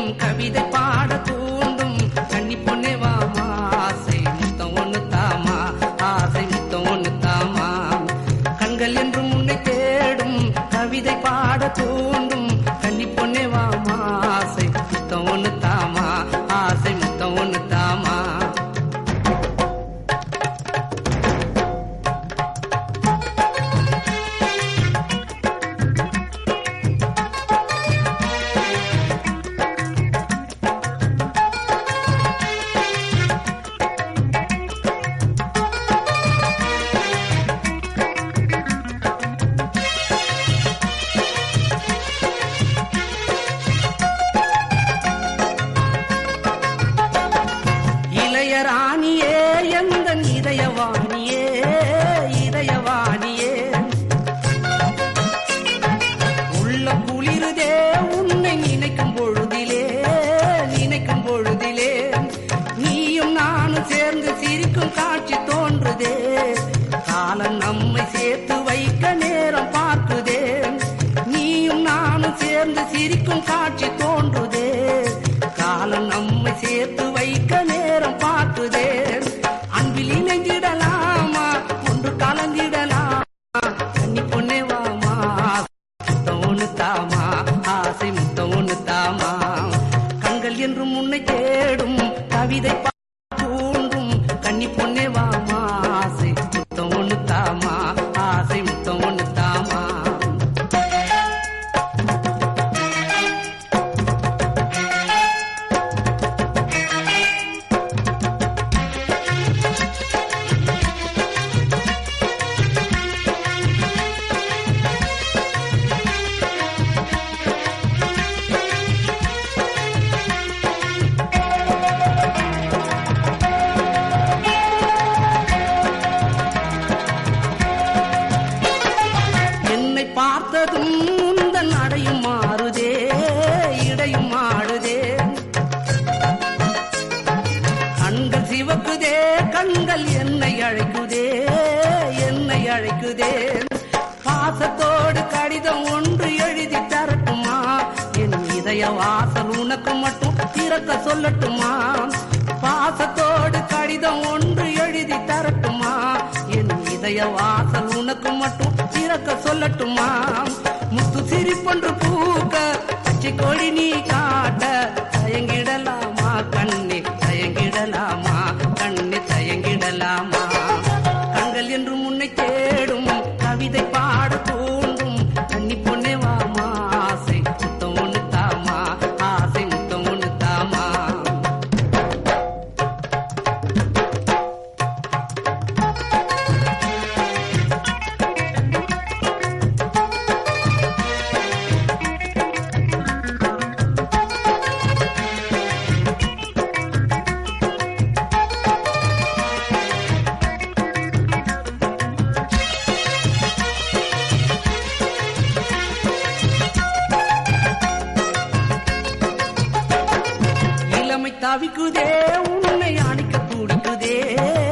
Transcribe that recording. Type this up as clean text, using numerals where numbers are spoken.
கவிதை பாட தூண்டும் கன்னி பொண்ணே வாமா ஆசை முத்தம் ஒண்ணு தாமா ஆசை முத்தம் ஒண்ணு தாமா கண்கள் என்றும் உன்னை தேடும் கவிதை பாட தூண்டும் கன்னி பொண்ணே வாமா ஆசை முத்தம் ஒண்ணு தாமா ஆசை முத்தம் ஒண்ணு தாமா ராணியே எந்த இதயவாணியே இதயவாணியே உள்ள குளிருதே உன்னை நினைக்கும் பொழுதிலே நீயும் நானும் சேர்ந்து சிரிக்கும் காட்சி தோன்றுதே காலம் நம்மை சேர்த்து வைக்க நேரம் பார்க்குதே நீயும் நானும் சேர்ந்து சிரிக்கும் காட்சி தோன்றுதே காலம் நம்மை சேர்த்து வைக்க நேரம் பார்க்குதே அன்பில் இணைந்திடலாமா ஒன்று கலந்திடலாமா கன்னி பொண்ணே வாமா முத்தம் ஒண்ணு தாமா ஆசை முத்தம் ஒண்ணு தாமா கண்கள் என்றும் உன்னை தேடும் கவிதை தூண்டும் கன்னி பொண்ணே வாமா ஆசை முத்தம் ஒண்ணு தாமா ஆசை முத்தம் ஒண்ணு தாமா பார்த்ததும் உந்தன் அடையும் மாறுதே இடையும் ஆடுதே கண்கள் சிவக்குதே கண்கள் என்னை அழைக்குதே பாசத்தோடு கடிதம் ஒன்று எழுதி தரட்டுமா என் இதய வாசல் உனக்கு மட்டும் திறக்க சொல்லட்டுமா பாசத்தோடு கடிதம் ஒன்று எழுதி தரட்டுமா என் இதய வாசல் உனக்கு மட்டும் திறக்க சொல்லட்டுமா முத்து சிரிப்பொன்று பூக்க பச்சை கொடி நீ காட்ட தயங்கிடலாமா கண்ணே தயங்கிடலாமா கண்ணே தயங்கிடலாமா கண்கள் என்று முன்னை தேடும் கவிதை பாட தூண்டும் கன்னி பொண்ணே வாமா ஆசை முத்தம் ஒண்ணு தாமா ஆசை முத்தம் ஒண்ணு தாமா தவிக்குதே உன்னை அணைக்க துடிக்குதே